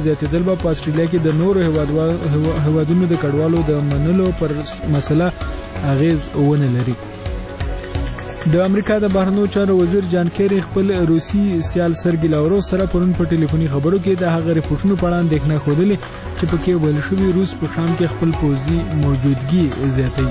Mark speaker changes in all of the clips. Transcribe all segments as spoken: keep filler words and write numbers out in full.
Speaker 1: زیاتېدل به په استرالیا کې د نورو هیوادونو د کډوالو د منلو پر مسله اغیز ونه لري. د امریکا د بهرنیو چارو وزیر جان کیری خپل روسي سیال سرګي لاوروف سره پرون په ټلیفوني خبرو کې د هغه ریپورټونو په اړه اندېښنه ښودلې چې په کې ویل شوي روس په شام کې خپل پوځي موجودګي زیاتوي.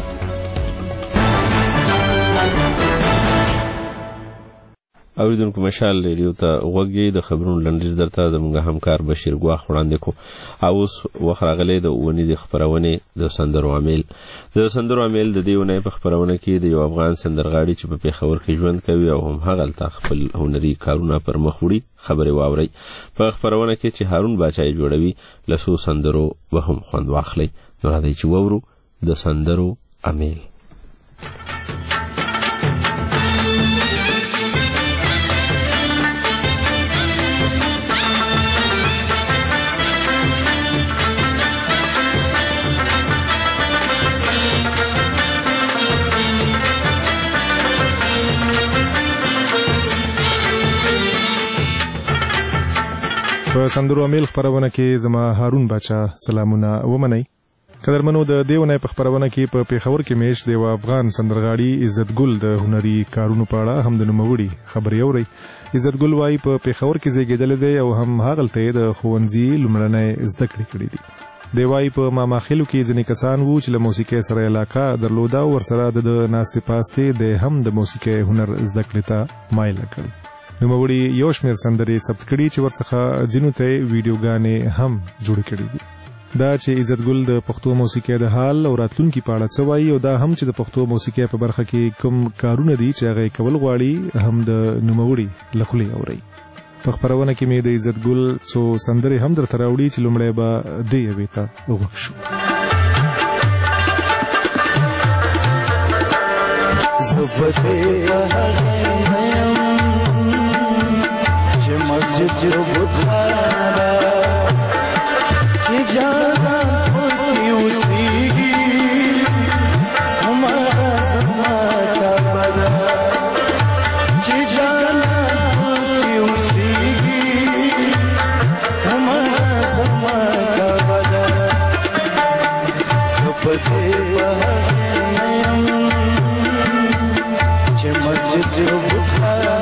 Speaker 2: اوریدونکو مشال ریډیو ته غوږی د خبرونو لنډیز درته زموږ همکار بشیر ګواخ وړاندې کو. اوس وخت راغلی د اونیزې خپرونې د سندرو عامل. د سندرو عامل د دې اونۍ په خپرونه کې د یو افغان سندرغاړي چې په پیښور کې ژوند کوي او هم هغلته خپل هنري کارونه پر مخ وړي خبرې واورئ. په خپرونه کې چې هارون باچا جوړوي له څو سندرو به هم خوند واخلئ. نو راځئ چې واورو د سندرو عامل.
Speaker 3: په سندرو عامل خبرونه کې زما هارون باچا سلامونه ومنئ. قدرمنو د دیونه په خبرونه کې په پیښور کې میش د افغان سندرغاړي عزت ګل د هنري کارونو په اړه هم د نوموړي خبرې اوري. عزت ګل وايي په پیښور کې زیږیدل دی او هم هغلته د ښوونځي لومړنۍ زده کړې کړې دي. دی وايي په ماماخیلو کې ځینې کسان وو چې له موسیقۍ سره علاقه درلوده او ورسره د ناستې پاستې د هم د موسیقۍ هنر زده کړې ته مایل کړ. نوموړي یو شمېر سندرې ثبت کړي چې ورڅخه ځینو ته ویډیوګانې هم جوړې کړي دي. دا چې عزت ګل د پښتو موسیقۍ د حال او راتلونکي په اړه څه وایي او دا هم چې د پښتو موسیقۍ په برخه کې کوم کارونه دي چې هغه کول غواړي هم د نوموړي له خولې اورئ. په خپرونه کې مې د عزت ګل څو سندرې هم درته راوړي چې لومړی به دې یوې ته غوږ شو.
Speaker 4: مسجد بخارا چې جانا پوتی اوسیږي همارا سماتا بدا چې جانا پوتی اوسیږي همارا سماتا بدا صفته وهایم چې مسجد بخارا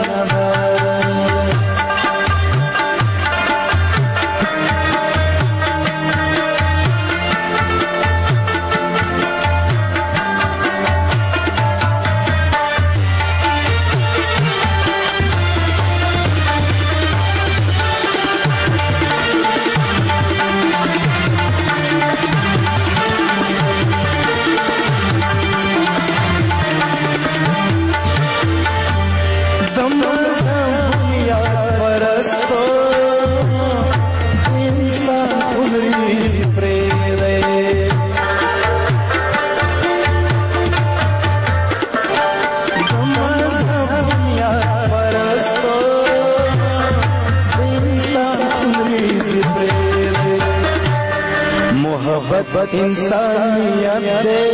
Speaker 4: محبت انسانیت دے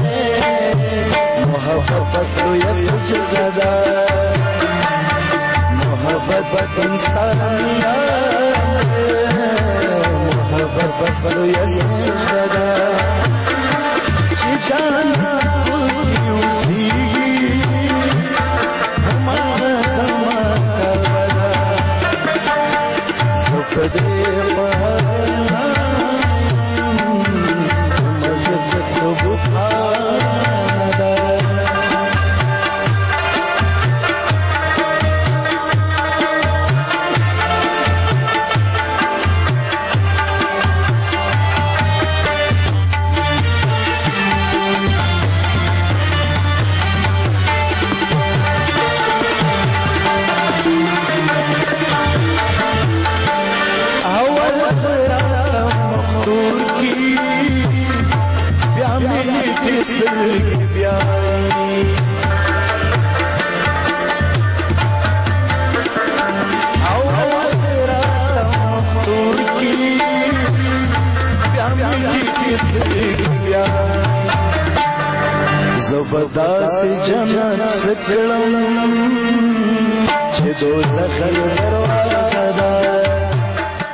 Speaker 4: محبت تو یس سجدہ محبت انسانیت دے محبت تو یس سجدہ چی جانا پوتی اوسیږي ہمارا زمان کا بدا سفدے پہلا زبرداس جنت سکړم چې دوزخ دروازه ده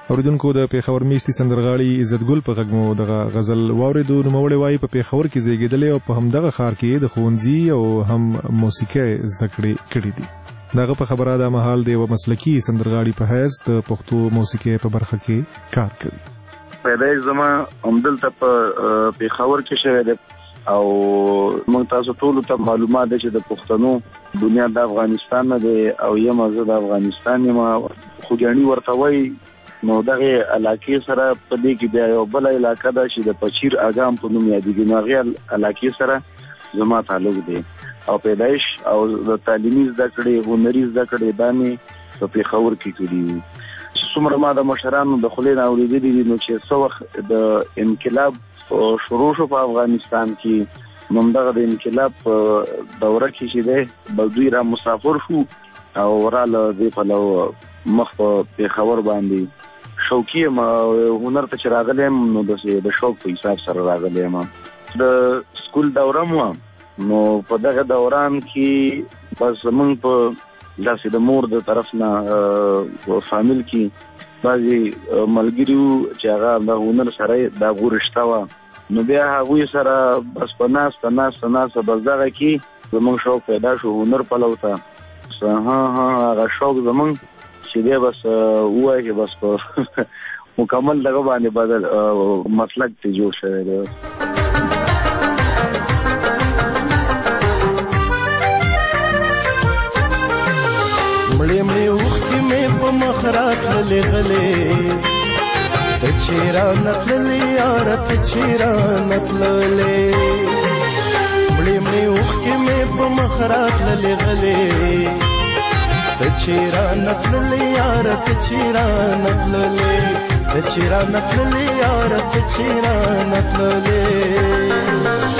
Speaker 3: اوریدونکو د پیښور میشتي سندرغاړي عزت ګل په غږ مو دغه غزل واورېدو. نوموړی وایي په پیښور کې زیږېدلی او په همدغه ښار کې د ښوونځي او هم موسیقۍ زده کړې کړې دي. دغه په خبره دا مهال د یوه مسلکي سندرغاړي په حیث د پښتو موسیقۍ په برخه کې کار کوي.
Speaker 5: پیدایش زما همدلته په پیښور کې شوی دی او موږ تاسو ټولو ته معلومات دی چې د پښتنو دنیا د افغانستان نه دی او یم زه د افغانستان یم. خوږیاڼي ورته وایي. نو دغه علاقې سره په دې کې بیا یو بل علاقه ده چې د پچیر اګام په نوم یادېږي. نو هغې علاقې سره زما تعلق دی او پیدایش او د تعلیمي زده کړې هنري زده کړې دا مې په پیښور کې کړي وي. څومره ما د مشرانو د خولې نه اورېدلي دي نو چې څه وخت د انقلاب شروع شو په افغانستان کې نو همدغه د انقلاب په دوره کې چې دی به دوی را مسافر شو او راله دې پلو مخ په پیښور باندې شوقي یم هنر ته چې راغلی یم نو د شوق په حساب سره راغلی یم. د سکول دوره مو نو په دغه دوران کې بس زمونږ په داسې د مور د طرف نه فامیل کې بعضې ملګري وو چې هغه د هنر سره دا غورشته وه نو بیا هغوی سره بس په ناسته ناسته ناسته بس دغه کې زمونږ شوق پیدا شو هنر پلو ته. ها ها هغه شوق زمونږ چې دی بس ووایي چې بس په مکمل دغه باندې بدل مسلک ته جوړ شوی دی.
Speaker 4: مړې مړې اوښکې مې په مخ راتللې غلې ته چې رانه تللې یاره ته چې رانه تللې مړې مړې اوښکې مې په مخ راتللې غلې ته چې رانه تللې یاره ته چې رانه تللې ته چې رانه تللې یاره ته چې رانه تللې.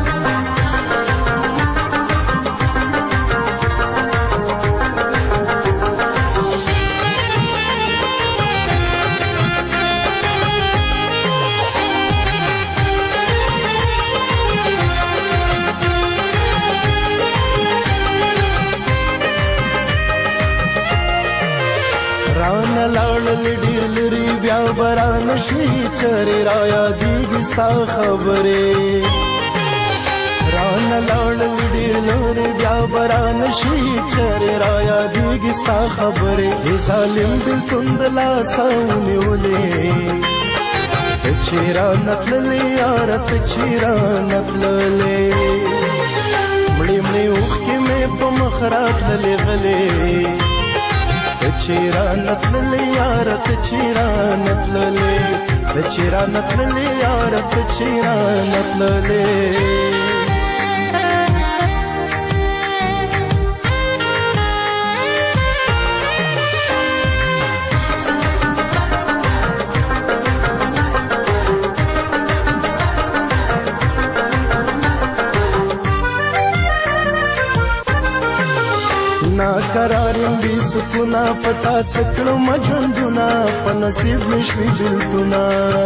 Speaker 4: رانه لاړل ډېر لرې بیا به رانه شي چرې رایادېږي ستا خبرې رانه لاړل ډېر لرې بیا به رانه شي چرې رایادېږي ستا خبرې د ظالم بېلتون د لاسه ونیولې ته چې رانه تللې یاره ته چې رانه تللې مړې مړې اوښکې مې په مخ راتللې غلې ته چې رانه تللې یاره ته چې رانه تللې ته چې رانه تللې یاره ته چې رانه تللې. ناقراریم بی سکونا پتا څکړو مجندونا په نصیب مشوي بلتونا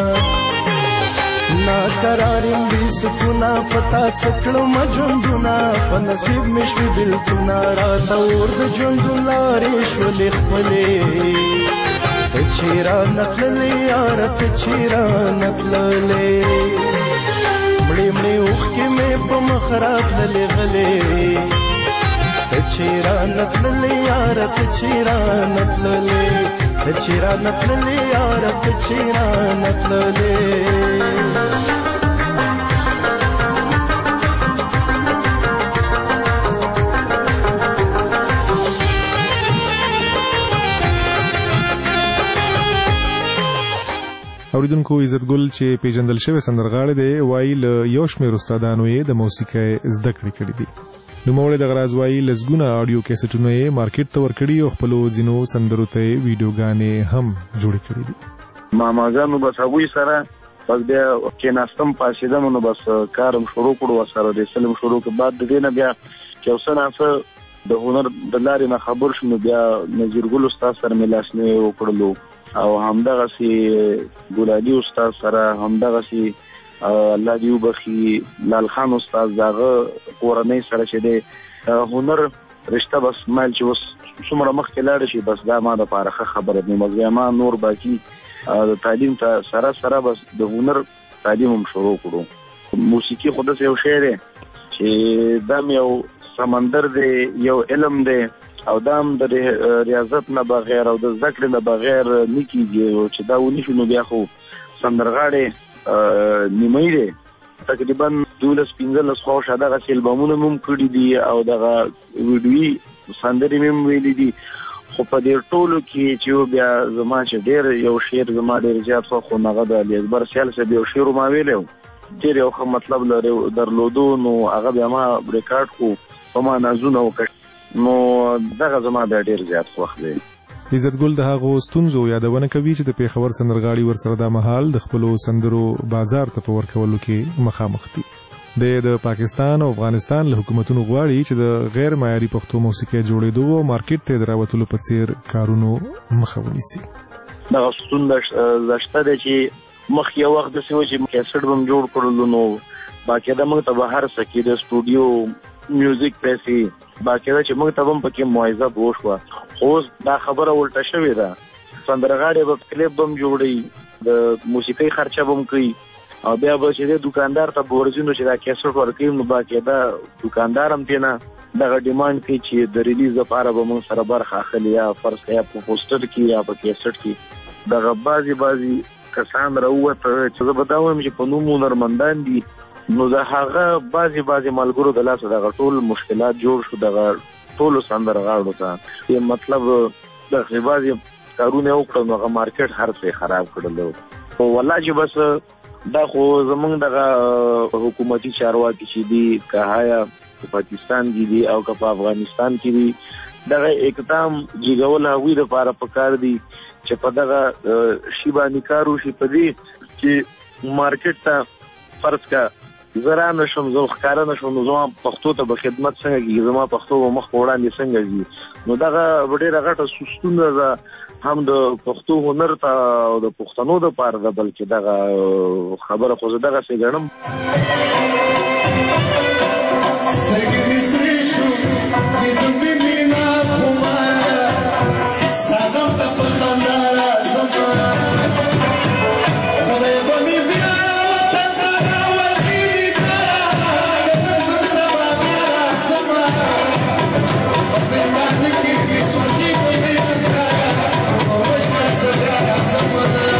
Speaker 4: ناقراریم بی سکونا پتا څکړو مجندونا په نصیب مشوي بلتونا راته اور د ژوندون لارې شولې خپلې ته چې رانه تللې یاره ته چې رانه تللې مړې مړې اوښکې مې په مخ راتللې غلې ته چې رانه تللې یاره ته چې رانه تللې ته چې رانه تللې یاره ته چې رانه تللې.
Speaker 3: اوریدونکو عزت ګل چې پیژندل شوی سندرغاړی دی وایي له یو شمېر استادانو یې د موسیقۍ زده کړې کړې دي. نوموړی دغه راز وایي لسګونه اډیو کیسټونه یې مارکیټ ته ورکړي او خپلو ځینو سندرو ته یې ویډیوګانې هم جوړې کړې دي.
Speaker 5: ماماګانو بس هغوی سره بس بیا کېناستم پاڅېدم نو بس کارم شروع کړو ورسره د سلم شروع کړ. بعد د دې نه بیا چې یو څه ناڅه د هنر د لارې نه خبر شوم بیا نذیر ګل استاد سره مې لاسنیوی وکړلو او همدغسې ګلالي استاد سره همدغسې الله دې وبخي لال خان استاد دغه کورنۍ سره چې دی هنر رشته بس مایل چې اوس څومره مخکې لاړه شي بس دا ما دپاره ښه خبره دی. مګر ما نور باقي د تعلیم ته سره سره بس د هنر تعلیم هم شروع کړو. موسیقي خو داسې یو شی دی چې دا یو سمندر دی، یو علم دی او دا هم د ریاضت نه بغیر او د زده کړې نه بغیر نه کېږي. چې دا ونیسو نو بیا خو سندرغاړی نیمایي دی، تقریبا دولس پنځلس خواوشا دغسې البمونه مې هم کړي دي او دغه ویډیوي سندرې مې هم ویلي دي. خو په دې ټولو کې چې بیا زما چې ډېر یو شعر زما ډېر زیات خوښ و، هغه د علي اکبر سیال صاحب یو شعر ما ویلی و، ډېر یو ښه مطلب لري درلودو، نو هغه بیا ما ریکارډ کړو په ما نازونه وکړ، نو دغه زما بیا ډېر زیات خوښ دی.
Speaker 3: عزتګل د هغو ستونزو یادونه کوي چې د پېښور سندرغاړي ورسره دا مهال د خپلو سندرو بازار ته په ورکولو کې مخامخ دي. د پاکستان او افغانستان له حکومتونو غواړي چې د غیر معیاري پښتو موسیقي جوړېدو او مارکیټ ته د راوتلو په څیر کارونو مخه ونیسي.
Speaker 5: دغه ستونزه شته ده چې مخ یو وخت داسې و چې کیسټ به م جوړ کړلو، نو باقاعده موږ ته به هر څه کې د سټوډیو میوزیک پیسې باقاعده چې موږ ته به هم پکې معایزه وشوه. اوس دا خبره الټه شوې ده، سندرغاړي به کلیپ به هم جوړوي، د موسیقۍ خرچه به هم کوي او بیا به چې دکاندار ته به ورځي نو چې دا کیسټ ورکوي، نو باقاعده دکاندار هم ترې نه دغه ډیمانډ کوي چې د ریلیز لپاره به موږ سره برخه اخلي، یا فرض کړه یا په پوسټر کې یا په کیسټ کې. دغه بعضې بعضې کسان راووته چې زه به دا وایم چې په نوم هنرمندان دي، نو د هغه بعضې بعضې ملګرو د لاسه دغه ټول مشکلات جوړ شو دغه ټولو سندرغاړو ته. یې مطلب دغه بعضې کارونه یې وکړل نو هغه مارکیټ هر څه خراب کړل. خو والله چې بس دا خو زمونږ دغه حکومتي چارواکي چې دي، که هایا په پاکستان کې دي او که په افغانستان کې دي، دغه اقدام جګول هغوی دپاره پکار دي چې په دغه شي باندې کار وشي، په دې چې مارکیټ ته فرض که زه را نه شم، زه ښکاره نه شم، نو زما پښتو ته به خدمت څنګه کېږي، زما پښتو به مخ په وړاندې څنګه ځي. نو دغه ډېره غټه ستونزه ده هم د پښتو هنر ته او د پښتنو دپاره ده، بلکې دغه خبره خو زه دغسې ګڼم. سترګې مې سرې شو لیدل مې مینه خماره ستا غم ته په خندا راځم، خدای به مې بیا وطن ته راولېږي که نه زم سبا بیا راځم، په میدان کې دې سوځېږم بېنکاره په وژنه زه بیا راځم.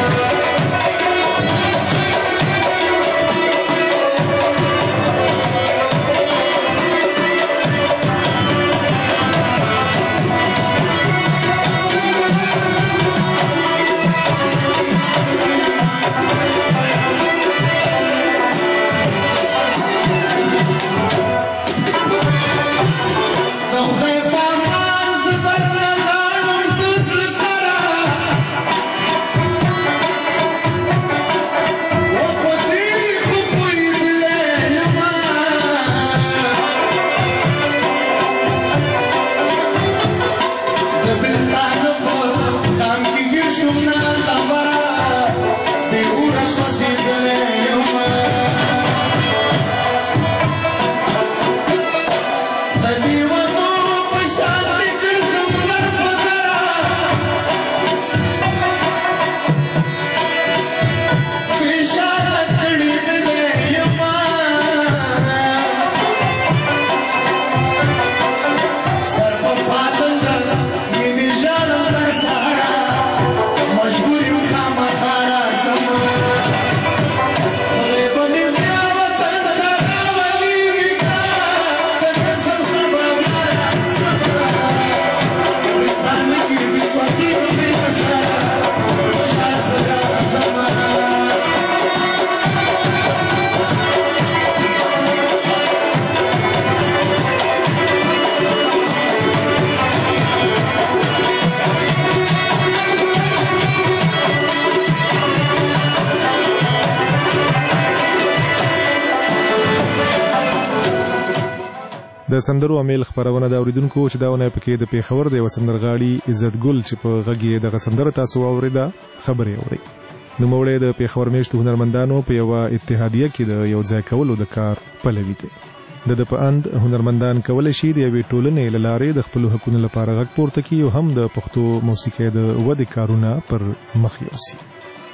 Speaker 3: د سندرو امیل خبرونه دا اوریدونکو چې داونه پکې د پیښور د وسندرغاړي عزتګل چې په غږی د سندره تاسو اوریدا خبري اوري. نو موړې د پیښور میشتو هنرمندانو په یو اتحادیه کې د یو ځای کولو د کار پلوي دي. د د په اند هنرمندان کول شي د یوې ټولنې لاره د خپل حقوقو لپاره غږ پورته کوي او هم د پښتو موسیقۍ د ودې کارونه پر مخ یوسي.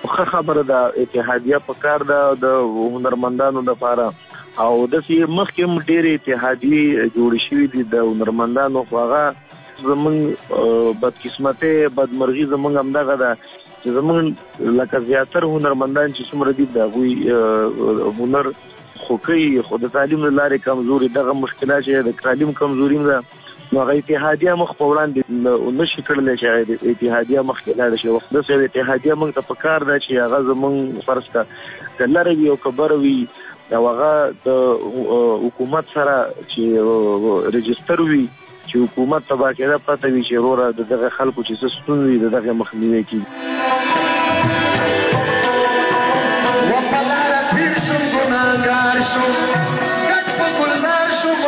Speaker 5: خو خبره ده اتحادیه په کار ده د هنرمندانو لپاره او داسې مخکې هم ډېرې اتحادیې جوړې شوي دي د هنرمندانو خو هغه زمونږ بدقسمتۍ بدمرغي زمونږ همدغه ده چې زمونږ لکه زیاتر هنرمندان چې څومره دي د هغوی هنر خو کوي خو د تعلیم له لارې کمزوري دغه مشکلات چې د تعلیم کمزوري ده نو هغه اتحادیه مخ په وړاندې نشي کړلی چې هغه اتحادیه مخکې لاړه شي وخت داسې اتحادیه موږ ته په کار ده چې هغه زمونږ فرض کړه که لرې وي او که بره وي او هغه د حکومت سره چې رجستر وي چې حکومت ته باقاعده پته وي چې وروره د دغه خلکو چې څه ستونزې وي د دغه مخنیوی کېږي.
Speaker 4: وپلاره پیر شم ګناهګار شم ګټ په ګلزار شم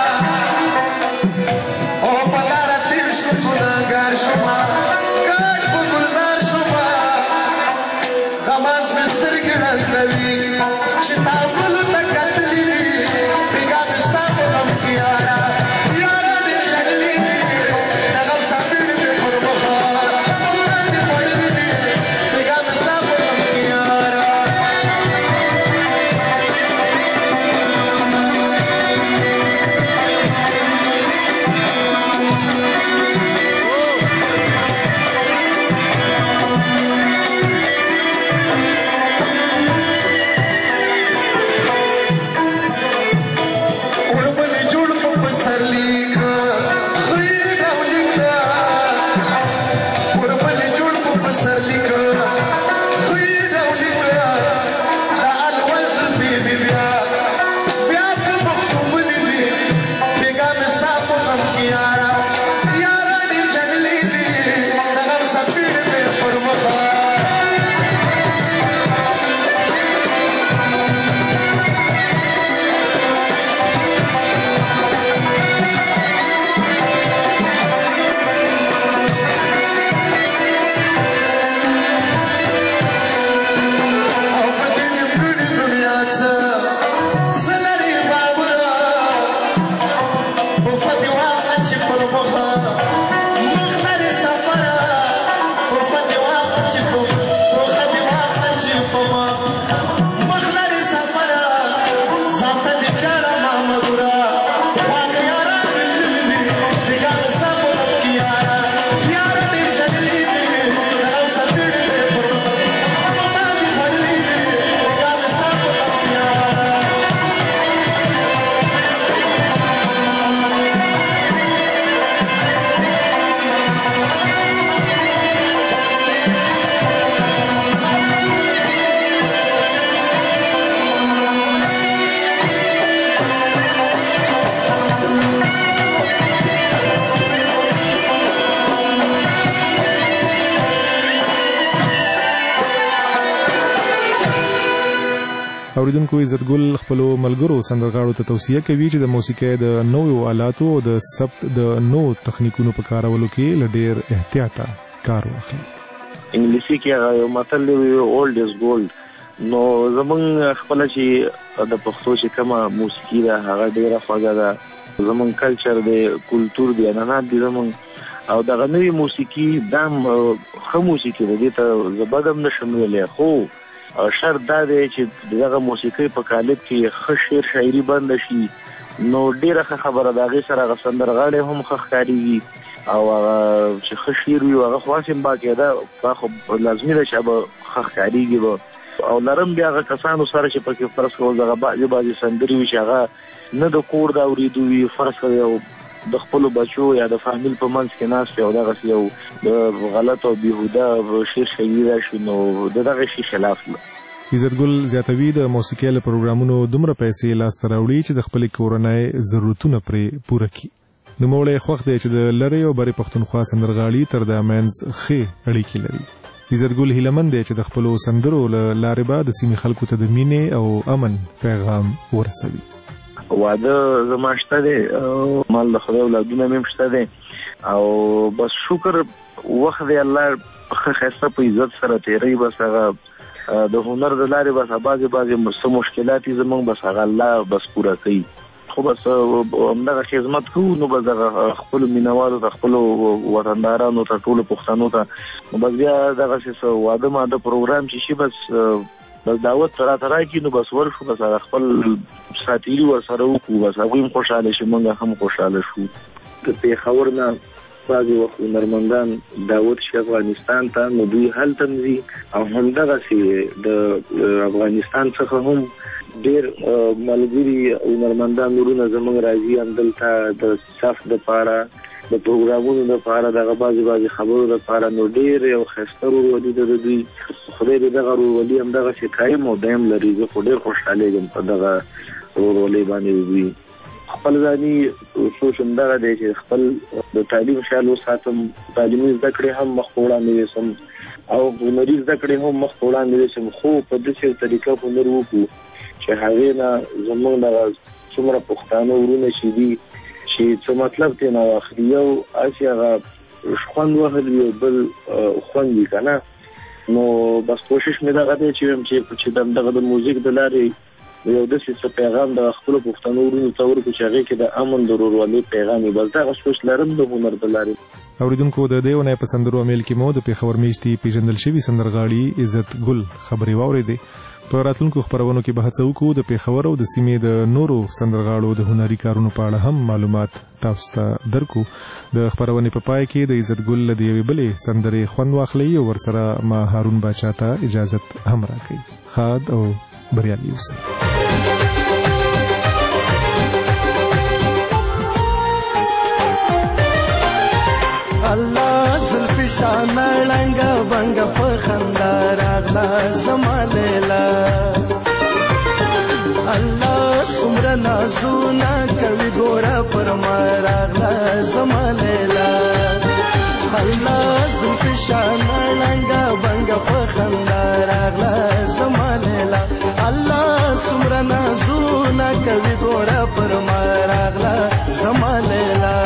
Speaker 4: او پلاره پیر شم ګناهګار شم ګټ په ګلزار شم دماز مې سترګې ړنګ کوي چې تا ګل ته کتلي بېګا مې ستا په غم کې یاره
Speaker 3: اوریدونکو عزتګل خپلو ملګرو سندرغاړو ته توصیه کوي چې د موسیقۍ د نوو آلاتو او د ثبت د نوو تخنیکونو په کارولو کې له ډېر احتیاطه کار واخلي.
Speaker 5: انګلیسي کې یو متل دی اولډ از ګولډ نو زمونږ خپله چې د پښتو چې کومه موسیقي ده هغه ډېره خوږه ده زمونږ کلچر دی کلتور دی عنعنات دي زمونږ او دغه نوې موسیقي دا هم ښه موسیقي ده دې ته زه بد هم نشم ویلی خو شرط دا دی چې دغه موسیقۍ په قالب کې ښه شعر شاعري بنده شي نو ډېره ښه خبره د هغې سره هغه سندرغاړی هم ښه ښکارېږي او هغه چې ښه شعر وي هغه خو هسې هم باقاعده دا خو لازمي ده چې هغه ښه ښکارېږي به او لرم بیا هغه کسانو سره چې پکې فرض کول دغه بعضې بعضې سندرې وي چې هغه نه د کور د اورېدو وي فرض کړئ یو د خپلو بچو یا د فامیل په منځ کې ناست وي او دغسې یو د غلط او بېهوده شعر شاعري راشي نو د دغه شي خلاف ده.
Speaker 3: عزتګل زیاتوي د موسیقۍ له پروګرامونو دومره پیسې لاسته راوړي چې د خپلې کورنۍ ضرورتونه پرې پوره کړي. نوموړی خوښ دی چې د لرې او برې پښتونخوا سندرغاړي تر د منځ ښې اړیکې لري. عزتګل هیلهمند دی چې د خپلو سندرو له لارې به د سیمې خلکو ته د مینې او امن پیغام ورسوي.
Speaker 5: واده زما شته دی مال د خدای اولادونه مې هم شته دی او بس شکر وخت دی الله ښه ښایسته په عزت سره تېروي بس هغه د هنر د لارې بس بعضې بعضې څه مشکلات دي زموږ بس هغه الله بس پوره کوي خو بس همدغه خدمت کوو نو بس دغه خپلو مینهوالو ته خپلو وطندارانو ته ټولو پښتنو ته نو بس بیا دغسې څه واده ماده پروګرام چې شي بس بس دعوت راته راکړي نو بس ورشو بس خپل ساتیري ورسره وکړو بس هغوی هم خوشحاله شي موږ هم خوشحاله شو. د پېښور نه بعضې وخت هنرمندان دعوت شي افغانستان ته نو دوی هلته هم ځي او همدغسې د افغانستان څخه هم ډېر ملګري هنرمندان نورونه زموږ راځي همدلته د صف دپاره د پروګرامونو دپاره دغه بعضې بعضې خبرو دپاره نو ډېر یو ښایسته ورورولي ده د دوی. خدای دې دغه ورورولي همدغسې قایم او دایم لري. زه خو ډېر خوشحالېږم په دغه ورورولۍ باندې دوی. خپل ځاني سوچ همدغه دی چې خپل د تعلیم خیال وساتم، تعلیمي زده کړې هم مخ په وړاندې یوسم او هنري زده کړې هم مخ په وړاندې یوسم، خو په داسې طریقه هنر وکړو چې هغې نه زموږ دغه څومره پښتانه ورونه چې دي چې څه مطلب ترې نه واخلي. یو هسې هغه خوند وهل وي بل خوند وي که نه. نو بس کوشش مې دغه دی چې ویم چې دغه د موزیک د لارې یو داسې څه پیغام د خپلو پښتنو ورونو ته ورکړو چې هغې کې د امن د ورورولۍ پیغام وي. بس دغه سوچ لرم د هنر د لارې.
Speaker 3: اوریدونکو د دې اونۍ په سندرو امیل کې مو د پېښور میاشتې پیژندل شوي سندرغاړي عزت ګل خبرې واورېدې. په راتلونکو خپرونو کې به هڅه وکړو د پېښور او د سیمې د نورو سندرغاړو د هنري کارونو په اړه هم معلومات تاسو ته درکو. د خپرونې په پای کې د عزت ګل له یوې بلې سندرې خوند واخلئ او ورسره ما هارون باچا ته اجازت هم راکړئ. ښاد او بریالي اوسئ.
Speaker 4: الله زلفی شانه لنگا بنگا په خندا راغلا زما لیلا، الله سمره نازونه کوي ګوره پر ما راغلا زما لیلا، الله زلفی شانه لنگا بنگا په خندا راغلا زما لیلا، الله سمره نازونه کوي ګوره پر ما راغلا زما لیلا.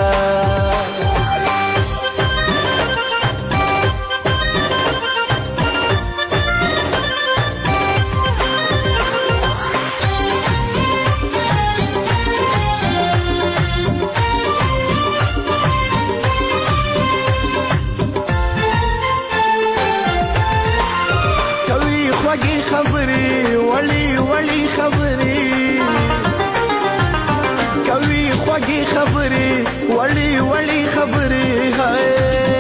Speaker 4: خبري ولي ولي خبري کوي خوږی خبري ولي ولي خبري هاي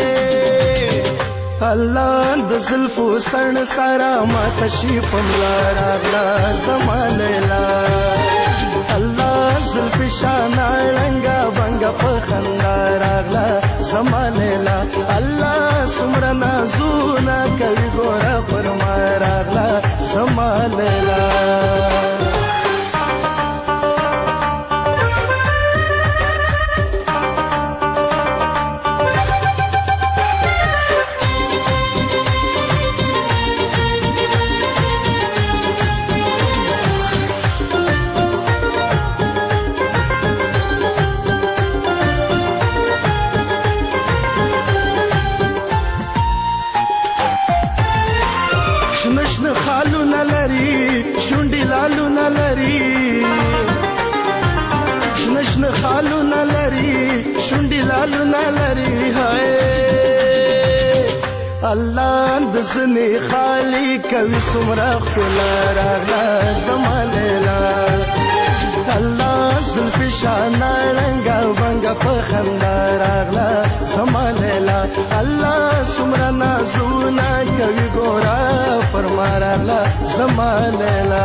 Speaker 4: الله د زلفو سن سارا ما تشریف ملا راغلا زما لیلا، الله زلفی شانا رنگا بنگا په خندا راغلا زما لیلا، الله سمره نازونه کوي ګوره پر ما راغلا زما لیلا. شنشن خالو نلری شونډي لالو نلری، شنشن خالو نلری شونډي لالو نلری هاي الله د زنی خالی کوي سمرا خلا راغلا زما لیلا، الله زلفی شانا رنگا بنگا په خندا راغلا زما لیلا، الله سمرا نازونه کوي ګورا پر ما راغلا زما لیلا.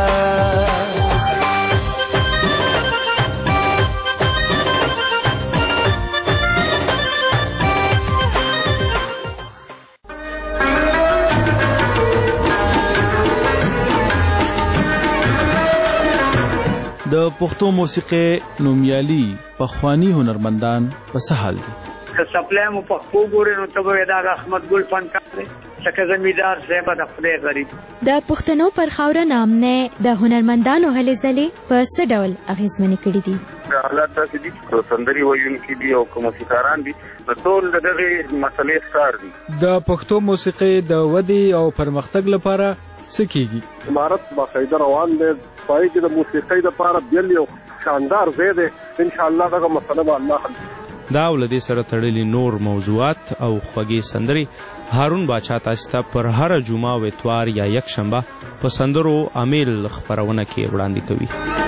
Speaker 6: د پښتو موسیقي نومیالي پخوانی هنرمندان په سهال دي.
Speaker 7: که سپلای مو پښتو ګورې نو ته به دا احمد ګل فنکار دی، څنګه زمیدار صاحب د خدای غریب. د
Speaker 8: پښتنو پر خاوره نامنه د هنرمندانو هلې ځلې په څه ډول اغیزمنې کړي دي؟
Speaker 5: حالات داسې دي چې سندري ویونکي دي او که موسیقاران دي نو ټول د دغې مسلې ښکار دي.
Speaker 1: د پښتو موسیقي د ودې او پرمختګ لپاره څه کیږي؟
Speaker 9: امارت باقاعده روان دی، پای کې د موسیقۍ لپاره بیل یو شاندار ځای دی. ان شاء الله دغه مسله به الله حل کړي.
Speaker 10: دا ولدي سره تړلي نور موضوعات او خوږې سندري هارون باچا تاسو ته پر هر جمعه او اتوار یا یک شنبه په سندرو امیل خبرونه کې وړاندې کوي.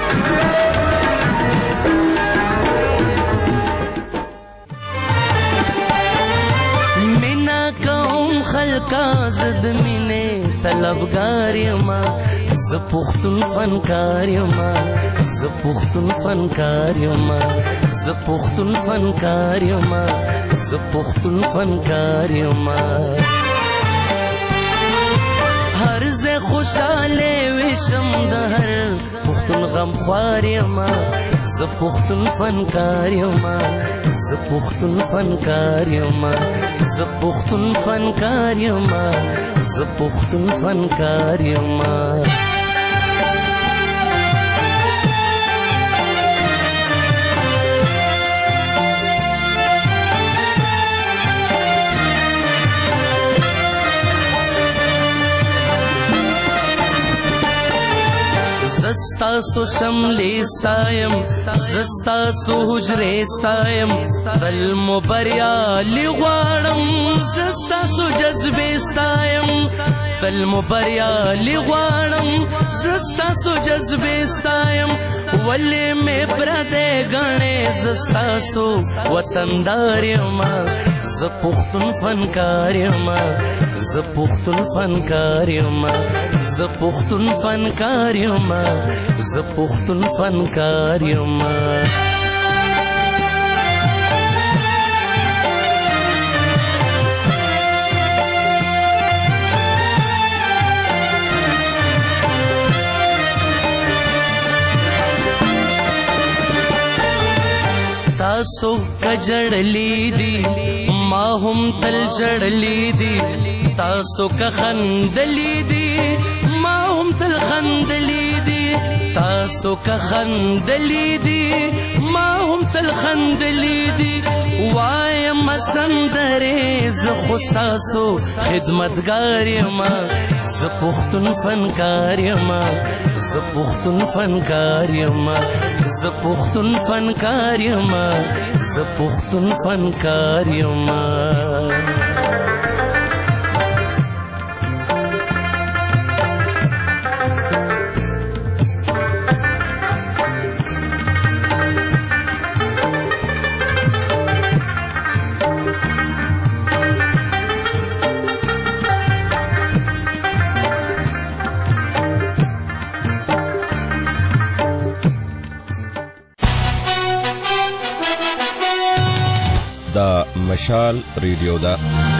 Speaker 4: مینا کوم خلقا زد مینه طلبگار یما، ز پختون فنکار یما، ز پختون فنکار یما، ز پختون فنکار یما، ز پختون فنکار یما. هر زه خوشاله وشم د هر پختون غم خوار یما، ز پختون فنکار یما، ز پختون فنکار یما، ز پختون فنکار یما، ز پختون فنکار یما. زستا سو شملی ستایم، زستا سو حجرے ستایم، تل مبریالی غواړم، زستا سو جذبے ستایم، تل مبریالی غواړم، زستا سو جذبے ستایم. ولی میں پردے گانے زستا سو وطندار یما، ز پختون فنکار یما، ز پختون فنکار یما، ز پختون فنکار یما، ز پختون فنکار یما. تاسو کجړلی دی ما هم تل جړلی دی، تاسو که خندلی دی ما هم تل خندلی دی، تاسو که خندلی دی ما هم تل خندلی دی. وایم سندرې ز خو ستاسو خدمتګار یما، ز پختون فنکار یما، ز پختون فنکار یما، ز پختون فنکار یما، ز پختون فنکار یما.
Speaker 11: دا مشال ریډیو ده.